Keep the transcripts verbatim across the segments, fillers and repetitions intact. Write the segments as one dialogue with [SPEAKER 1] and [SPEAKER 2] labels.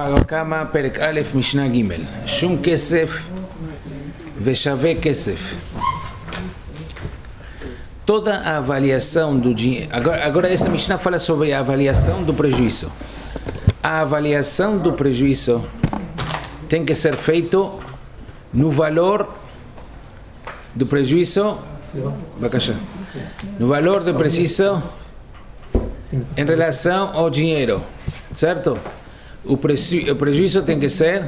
[SPEAKER 1] Bava Kama Perek Aleph Mishnah Gimel. Shum Kesef Veshave Kesef. Toda a avaliação do dinheiro. Agora, agora essa Mishnah fala sobre a avaliação do prejuízo. A avaliação do prejuízo tem que ser feito no valor do prejuízo, no valor do prejuízo em relação ao dinheiro, certo? O, preju, o prejuízo tem que ser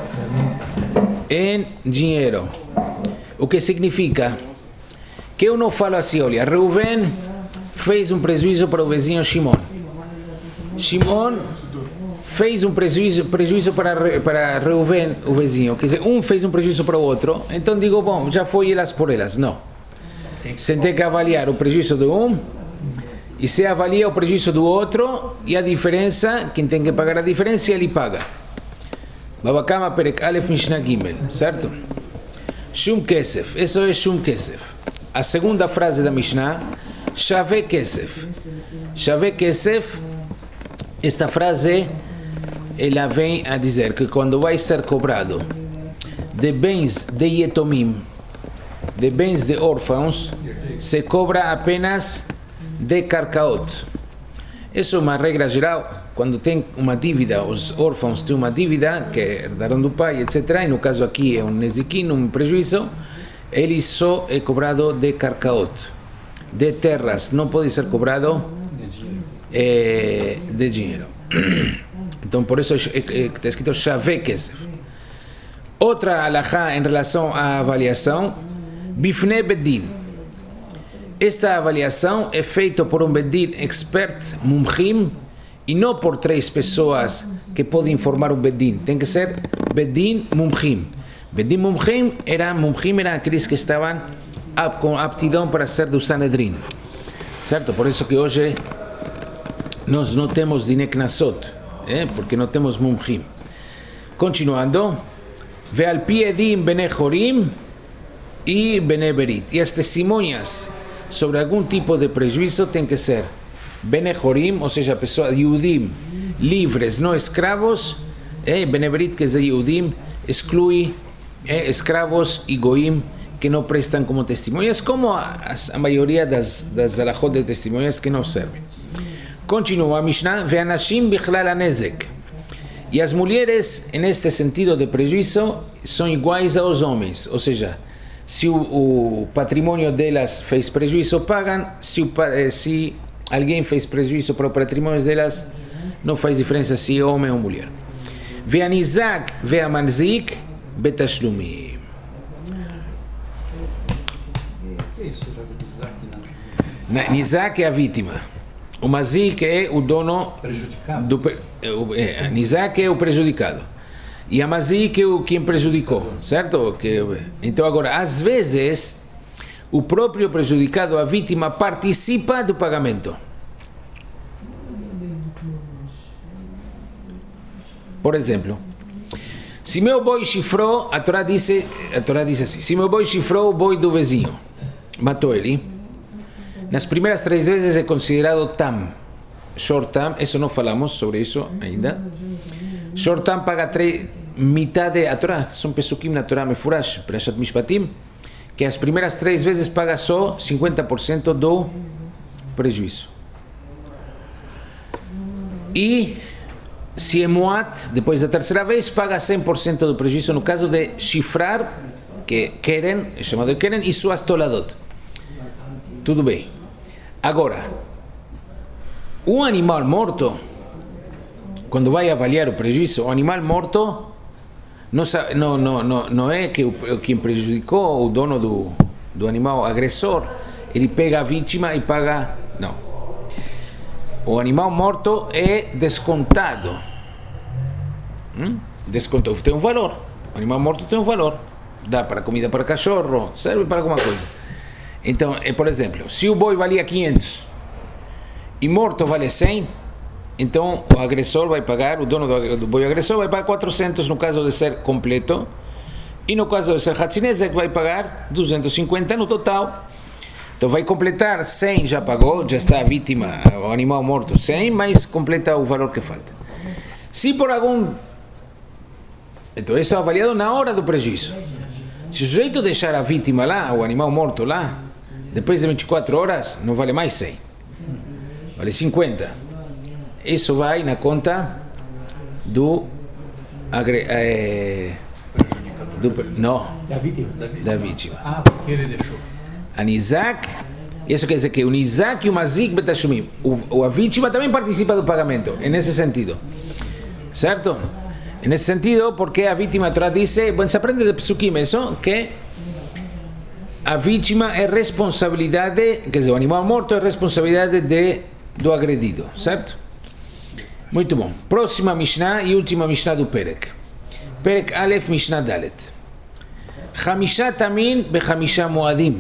[SPEAKER 1] em dinheiro. O que significa que eu não falo assim, olha, Reuven fez um prejuízo para o vizinho Shimon. Shimon fez um prejuízo, prejuízo para, para Reuven, o vizinho. Quer dizer, um fez um prejuízo para o outro, então digo, bom, já foi elas por elas. Não. Você tem que avaliar o prejuízo de um e se avalia o prejuízo do outro e a diferença, quem tem que pagar a diferença, ele paga. Bava Kama Perek Aleph Mishnah Gimel, certo? Shum Kesef, isso é Shum Kesef. A segunda frase da Mishnah, Shave Kesef. Shave Kesef, esta frase, ela vem a dizer que quando vai ser cobrado de bens de Yetomim, de bens de órfãos, se cobra apenas de Karkaot. Isso é uma regra geral. Quando tem uma dívida, os órfãos têm uma dívida que herdaram do pai, etcétera. E no caso aqui é um nezikin, um prejuízo. Ele só é cobrado de Karkaot, de terras. Não pode ser cobrado é, de dinheiro. Então, por isso está escrito Shave Kesef. Outra alahá em relação à avaliação, Bifne Bedin. Esta avaliação é feita por um Bedin expert, Mumchim, e não por três pessoas que podem informar o Bedin. Tem que ser Bedin Mumchim. Bedin Mumchim era, Mumchim era aqueles que estavam com aptidão para ser do Sanedrin. Certo? Por isso que hoje nós não temos Dinei Knassot, eh? Porque não temos Mumchim. Continuando, Ve'al pi edim bnei chorim e bnei berit. E as testemunhas sobre algum tipo de prejuízo tem que ser bnei chorim, ou seja, pessoas Yehudim livres, não escravos, eh? Bnei berit, que é Yehudim, exclui eh? escravos e goim que não prestam como testemunhas, como a, a maioria das, das alahot de testemunhas que não servem. Continua a Mishnah, Ve'anashim bichlal hanezek. E as mulheres, neste sentido de prejuízo, são iguais aos homens, ou seja, se o, o patrimônio delas fez prejuízo, pagam, se, o, se alguém fez prejuízo para o patrimônio delas, não faz diferença se é homem ou mulher. Ve'anizak ve'amanzik betashlumim. O que é isso, Nizak? Nizak é a vítima. O mazik é o dono prejudicado. Do, é, Nizak é o prejudicado. E a mazik é o quem prejudicou, certo? Que, então agora, às vezes, o próprio prejudicado, a vítima, participa do pagamento. Por exemplo, se meu boi chifrou, a Torá diz, a Torá diz assim, se meu boi chifrou o boi do vizinho, matou ele, nas primeiras três vezes é considerado tam, short tam, isso não falamos sobre isso ainda. Short tam paga três, metade, a Torá, são pesukim na Torá Mefurash, Perashat Mishpatim, que as primeiras três vezes paga só cinquenta por cento do prejuízo. E se é muat, depois da terceira vez, paga cem por cento do prejuízo no caso de chifrar, que querem, é chamado de querem, e suas toladot. Tudo bem. Agora, um animal morto, quando vai avaliar o prejuízo, o animal morto não, não, não, não, não é que o, quem prejudicou, o dono do, do animal, agressor, ele pega a vítima e paga. Não. O animal morto é descontado. Hum? Descontado. Tem um valor. O animal morto tem um valor. Dá para comida para cachorro, serve para alguma coisa. Então, por exemplo, se o boi valia quinhentos e morto vale cem, então o agressor vai pagar, o dono do, do boi agressor vai pagar quatrocentos no caso de ser completo, e no caso de ser Hatzinezek vai pagar duzentos e cinquenta no total. Então vai completar cem, já pagou, já está a vítima, o animal morto cem, mas completa o valor que falta. Se por algum Então isso é avaliado na hora do prejuízo. Se o sujeito deixar a vítima lá, o animal morto lá, depois de vinte e quatro horas, não vale mais cem. Vale cinquenta. Isso vai na conta do... É, do não,
[SPEAKER 2] da vítima.
[SPEAKER 1] Da vítima.
[SPEAKER 2] Ah, porque ele deixou.
[SPEAKER 1] A Nizak, isso quer dizer que o Nizak e o Mazik Betashumim, o, a vítima também participa do pagamento, é nesse sentido. Certo? É nesse sentido, porque a vítima, a Torá diz, bom, se aprende de Psukim isso, que a vítima é responsabilidade, quer dizer, o animal morto é responsabilidade de, do agredido, certo? Muito bom. Próxima Mishnah e última Mishnah do Perek. Perek Aleph, Mishnah Dalet. Chamisha Tamin Bechamisha Moadim.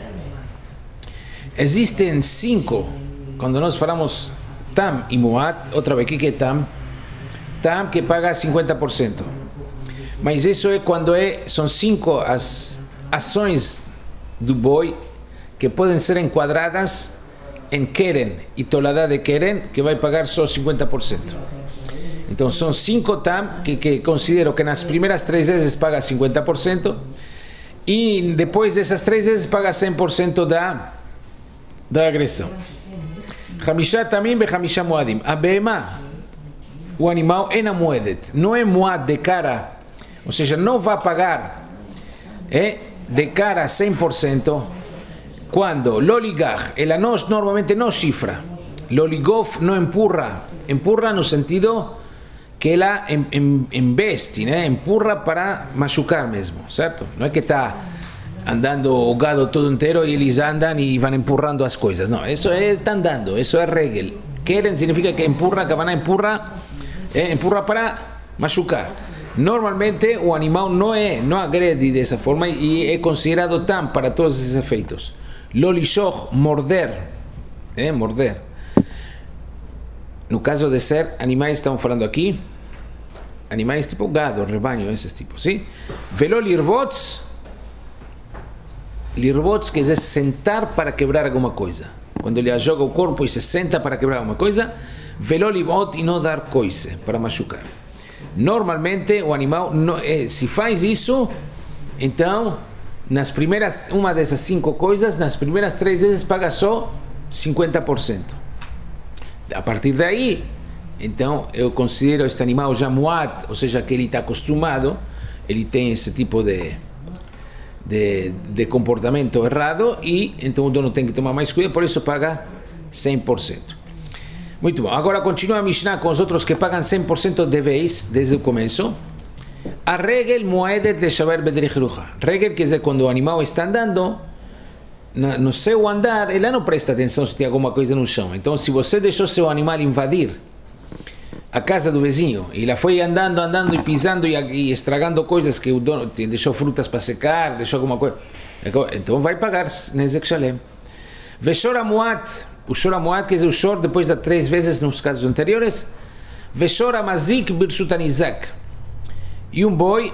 [SPEAKER 1] Existem cinco, quando nós falamos Tam e Moad, outra vez, o que é Tam? Tam que paga cinquenta por cento. Mas isso é quando é, são cinco as ações do boi que podem ser enquadradas em Keren e Toladá de Keren, que vai pagar só cinquenta por cento. Então são cinco Tam que, que considero que nas primeiras três vezes paga cinquenta por cento e depois dessas três vezes paga cem por cento da, da agressão. Chamisha Tamim Bechamisha Moadim. A Behemá, o animal é na moedet, não é moad de cara, ou seja, não vai pagar é, de cara cem por cento quando Loligach, ela não, normalmente não chifra, Loligov não empurra, empurra no sentido que ela em, em, embeste, né? Empurra para machucar mesmo, certo? Não é que está andando o gado todo inteiro e eles andam e vão empurrando as coisas, não, isso é, está andando, isso é regel. Querem significa que empurra, que van empurra, é, empurra para machucar. Normalmente o animal não é, não agrede dessa forma e é considerado tam para todos esses efeitos. Lolishoch, morder, é, morder. No caso de ser animais, estamos falando aqui, animais tipo gado, rebanho, esses tipos, sim? Velo lirbots, lirbots quer dizer sentar para quebrar alguma coisa. Quando ele joga o corpo e se senta para quebrar alguma coisa, velo libot e não dar coice, para machucar. Normalmente o animal, não, é, se faz isso, então, nas primeiras, uma dessas cinco coisas, nas primeiras três vezes paga só cinquenta por cento. A partir daí, então, eu considero este animal já muad, ou seja, que ele está acostumado, ele tem esse tipo de, de, de comportamento errado e então o dono tem que tomar mais cuidado, por isso paga cem por cento. Muito bom, agora continua a Mishnah com os outros que pagam cem por cento de vez, desde o começo. A regel moedet de shaber bedrichrucha. Regel quer dizer quando o animal está andando, no seu andar, ele não presta atenção se tem alguma coisa no chão. Então, se você deixou seu animal invadir a casa do vizinho e ele foi andando, andando e pisando e, e estragando coisas que o dono deixou frutas para secar, deixou alguma coisa, então vai pagar nezek shalem. Veshor amuat, o shor amuat quer dizer o shor depois das três vezes nos casos anteriores. Veshor amazik birshut anizak. E um boi.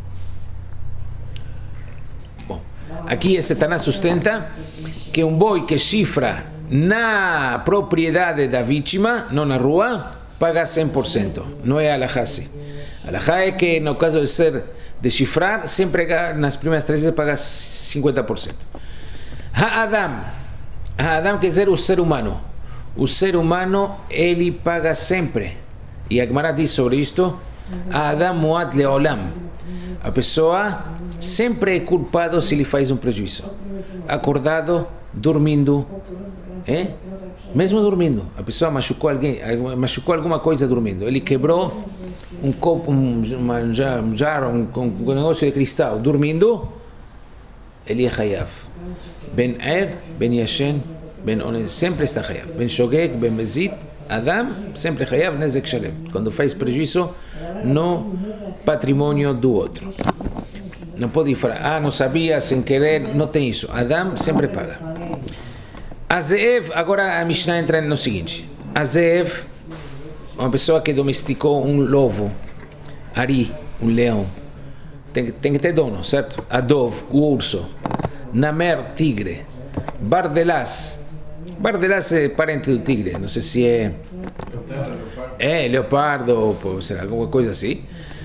[SPEAKER 1] Aqui esse Taná sustenta que um boi que chifra na propriedade da vítima, não na rua, paga cem por cento. Não é alahá assim. Alahá é que no caso de ser de chifrar, sempre nas primeiras três vezes paga cinquenta por cento. Ha-Adam. Ha-Adam quer dizer o ser humano. O ser humano, ele paga sempre. E a Gemara diz sobre isto, Ha-Adam muad leolam. A pessoa sempre é culpado se lhe faz um prejuízo. Acordado, dormindo, é? Mesmo dormindo, a pessoa machucou alguém, machucou alguma coisa dormindo. Ele quebrou um copo, um, uma, jar, um, jar, um, um negócio de cristal, dormindo, ele é hayav. Ben er, ben yashen, ben ones, sempre está hayav. Ben shogeg, ben mezit, Adam, sempre hayav, nezek shalem. Quando faz prejuízo no patrimônio do outro. Não pode falar, ah, não sabia, sem querer, não tem isso. Adam sempre paga. A Zeev, agora a Mishnah entra no seguinte. A Zeev, uma pessoa que domesticou um lobo, Ari, um leão, tem, tem que ter dono, certo? Adov, o urso. Namer, tigre. Bardelas. Bardelas é parente do tigre, não sei se é... É, leopardo, pode ser alguma coisa assim.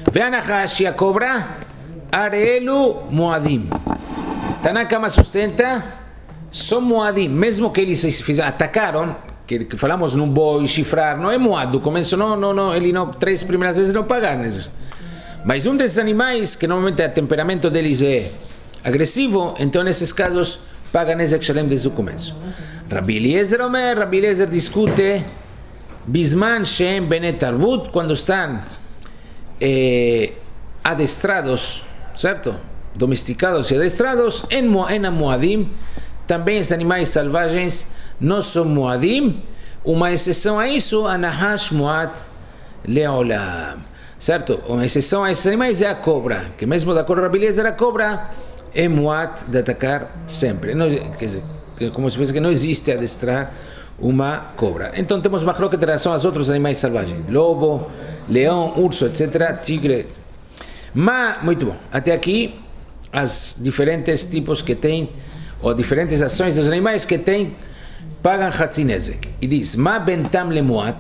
[SPEAKER 1] Veanahash e a cobra, Arelu Moadim. Tanakama sustenta, são Moadim, mesmo que eles fizeram, atacaram, que, que falamos num boi, chifrar, não é Moad, do começo não, não, não, ele não, três primeiras vezes não pagaram. Mas um desses animais, que normalmente o temperamento deles é agressivo, então nesses casos, paga Nezek Shalem desde o começo. Rabbi Eliezer Omer, Rabbi Eliezer discute, Bisman Shem Benet Arbut, quando estão eh, adestrados, certo? Domesticados e adestrados, em, em Moadim, também os animais selvagens não são Moadim, uma exceção a isso, a Nahash Moad Leolam, certo? Uma exceção a esses animais é a cobra, que mesmo da cor Rabbi Eliezer, a cobra é Moad de atacar sempre. Não, quer dizer, como se pensa que não existe adestrar uma cobra. Então temos machloket em relação aos outros animais selvagens, lobo, leão, urso, etcétera, tigre. Mas, muito bom, até aqui as diferentes tipos que tem, ou diferentes ações dos animais que tem, pagam Hatzinezek. E diz, ma ben tam le Moad,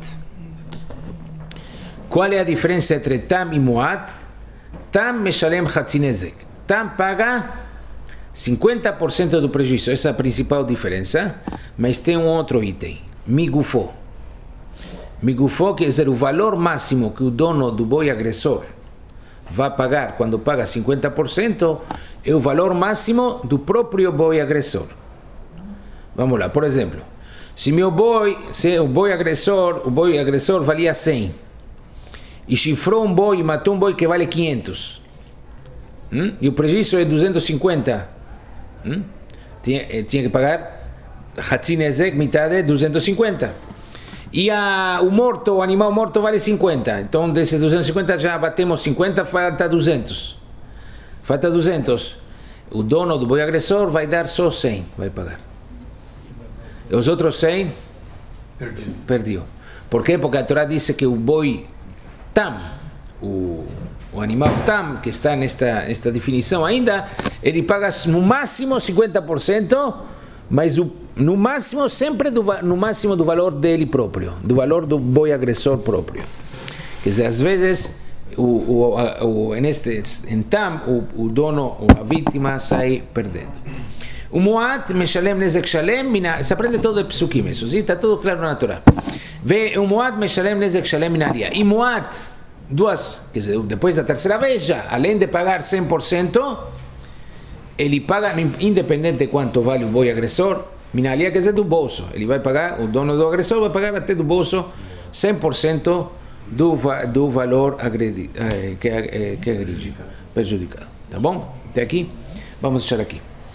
[SPEAKER 1] qual é a diferença entre tam e Moad? Tam meshalem Hatzinezek. Tam paga cinquenta por cento do prejuízo, essa é a principal diferença, mas tem um outro item, migufo. Migufo quer dizer o valor máximo que o dono do boi agressor vai pagar quando paga cinquenta por cento é o valor máximo do próprio boi agressor. Vamos lá, por exemplo, se meu boi, se o boi agressor, o boi agressor valia cem e chifrou um boi e matou um boi que vale quinhentos, hum? E o prejuízo é duzentos e cinquenta, hum? tinha, tinha que pagar Hatzinezek, metade de duzentos e cinquenta. E a, o morto, o animal morto vale cinquenta. Então desses duzentos e cinquenta já batemos cinquenta, falta duzentos. Falta duzentos. O dono do boi agressor vai dar só cem, vai pagar. Os outros cem, perdiu. Perdiu. Por quê? Porque a Torá diz que o boi tam, o, o animal tam, que está nesta, nesta definição ainda, ele paga no máximo cinquenta por cento, mas o, no máximo sempre do, no máximo do valor dele próprio, do valor do boi agressor próprio. Quer dizer, às vezes, o, o, o, neste, em tam, o, o dono ou a vítima sai perdendo. O Moad, Meshalem, Nezek Shalem, se aprende todo de Psukim, isso, sim? Está tudo claro na Torá. Vê, o Moad, Meshalem, Nezek Shalem, Minaria. E Moad, duas, quer dizer, depois da terceira vez já, além de pagar cem por cento, ele paga, independente de quanto vale o boi agressor, Minaria quer dizer do bolso. Ele vai pagar, o dono do agressor vai pagar até do bolso cem por cento do, do valor agredi, eh, que, eh, que é agredido, prejudicado. Tá bom? Até aqui, vamos deixar aqui.